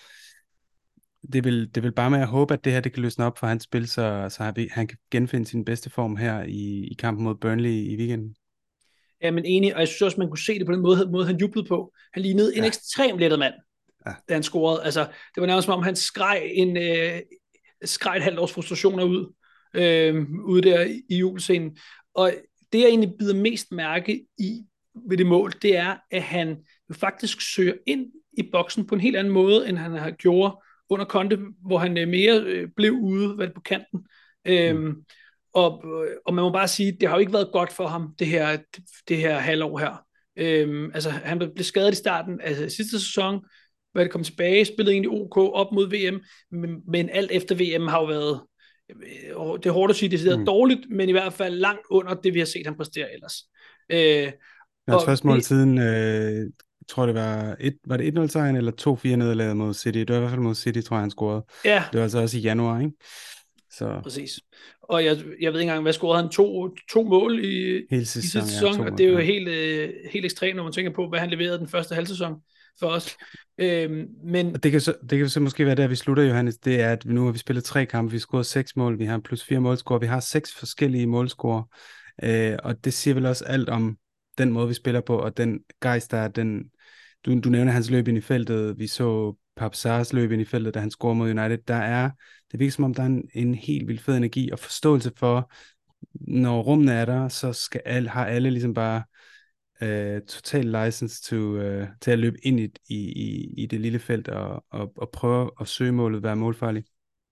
det vil, det vil bare med at håbe, at det her det kan løsne op for hans spil, så, så han, han kan genfinde sin bedste form her i, i kampen mod Burnley i weekenden. Ja, men enig, og jeg synes også, man kunne se det på den måde, måde han jublede på. Han lignede ja. en ekstremt lettet mand, ja. da han scorede. Altså, det var nærmest som om, han skreg en, øh, skreg et halvt års frustrationer ud, øh, ude der i jubelscenen. Og det, jeg egentlig bider mest mærke i ved det mål, det er, at han jo faktisk søger ind i boksen på en helt anden måde, end han har gjort under Conte, hvor han mere øh, blev ude, hvad det på kanten. Mm. Øhm, og, og man må bare sige, det har jo ikke været godt for ham, det her, det her halvår her. Øhm, altså, han blev skadet i starten af sidste sæson, hvad det kom tilbage, spillede egentlig OK op mod V M, men, men alt efter V M har jo været, det er hårdt at sige, det er mm. dårligt, men i hvert fald langt under det, vi har set ham præstere ellers. Øh, Hans første mål siden, øh, jeg tror det var, et, var det et nul sejren eller to fire nederlaget mod City? Det var i hvert fald mod City, tror jeg, han scorede. Ja. Det var altså også i januar, ikke? Så. Præcis. Og jeg, jeg ved ikke engang, hvad scorede han? To, to mål i, hele sæson, i sidste sæson, ja, og det er jo ja. helt, øh, helt ekstremt, når man tænker på, hvad han leverede den første halvsæson. for os. Øhm, men Og det kan, så, det kan så måske være der, vi slutter, Johannes. Det er, at nu har vi spillet tre kampe, vi har scoret seks mål, vi har plus fire målscorer, vi har seks forskellige målscorer, øh, og det siger vel også alt om den måde, vi spiller på, og den gejst, der er den... Du, du nævner hans løb ind i feltet, vi så Papsars løb ind i feltet, da han scorede mod United. Der er, det virker som om, der er en, en helt vildt fed energi og forståelse for, når rummene er der, så skal alle, har alle ligesom bare uh, total license to, uh, til at løbe ind i, i, i det lille felt og, og, og prøve at søge målet, være målfarlig.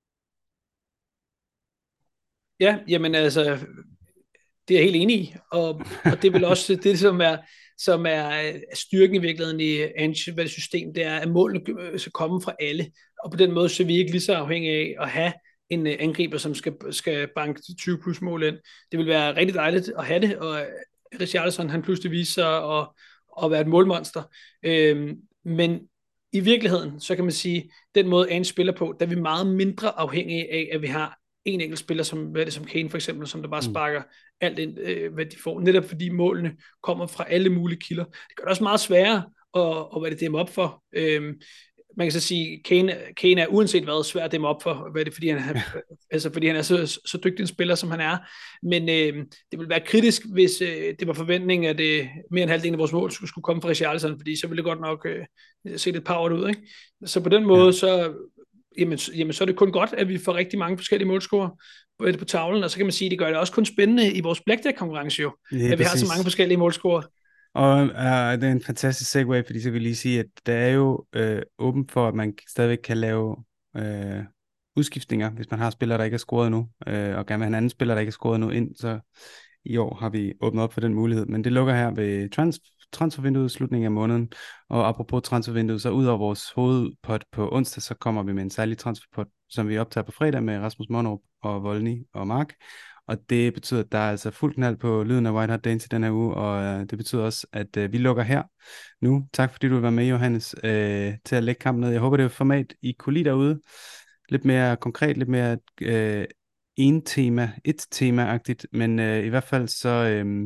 ja, jamen altså, det er jeg helt enig i, og, og det er vel også det, som er, som er styrken i virkeligheden i Ancelottis system, det er, at målene skal komme fra alle, og på den måde så er vi ikke lige så afhængige af at have en angriber, som skal, skal banke tyve plus mål ind. Det vil være rigtig dejligt at have det, og Richarlison, han pludselig viser sig at, at være et målmonster. Øhm, men i virkeligheden, så kan man sige, den måde Ange spiller på, der er vi meget mindre afhængige af, at vi har en enkelt spiller, som, hvad er det, som Kane for eksempel, som der bare sparker mm. alt ind, øh, hvad de får. Netop fordi målene kommer fra alle mulige kilder. Det gør det også meget sværere at, at hvad det dæmme op for. Øhm, man kan så sige, Kane, Kane er uanset hvad svært at dæmme op for, hvad det, fordi han er, altså fordi han er så, så dygtig en spiller, som han er. Men øh, det vil være kritisk, hvis øh, det var forventningen, at øh, mere end halvdelen af vores mål skulle, skulle komme fra Richarlison, fordi så ville det godt nok øh, se lidt powered ud, ikke? Så på den måde, ja. så Jamen, jamen, så er det kun godt, at vi får rigtig mange forskellige målscorer på, på tavlen, og så kan man sige, at det gør det også kun spændende i vores Blackjack-konkurrence jo, ja, at vi præcis. har så mange forskellige målscorer. Og uh, det er en fantastisk segue, fordi så vil jeg lige sige, at der er jo øh, åbent for, at man stadigvæk kan lave øh, udskiftninger, hvis man har spillere, der ikke er scoret endnu, øh, og gerne vil have en anden spiller, der ikke er scoret endnu ind, så i år har vi åbnet op for den mulighed. Men det lukker her ved trans transfervinduet slutningen af måneden, og apropos transfervinduet, så ud over vores hovedpot på onsdag, så kommer vi med en særlig transferpot, som vi optager på fredag med Rasmus Monrup og Volny og Mark, og det betyder, at der er altså fuld knald på lyden af White Hart Danes i den her uge, og øh, det betyder også, at øh, vi lukker her nu. Tak fordi du vil være med, Johannes, øh, til at lægge kampen ned. Jeg håber, det er et format, I kunne lide derude. Lidt mere konkret, lidt mere øh, en tema, et tema-agtigt, men øh, i hvert fald så, øh,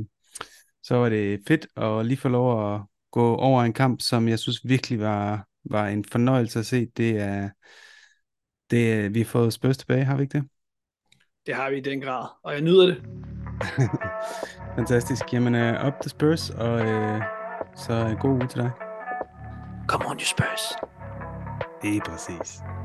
så var det fedt at lige få lov at gå over en kamp, som jeg synes virkelig var, var en fornøjelse at se. Det er, det, vi har fået Spurs tilbage, har vi ikke det? Det har vi i den grad, og jeg nyder det. Fantastisk. Jamen, uh, op til Spurs, og uh, så god uge til dig. Come on, you Spurs. Det er præcis.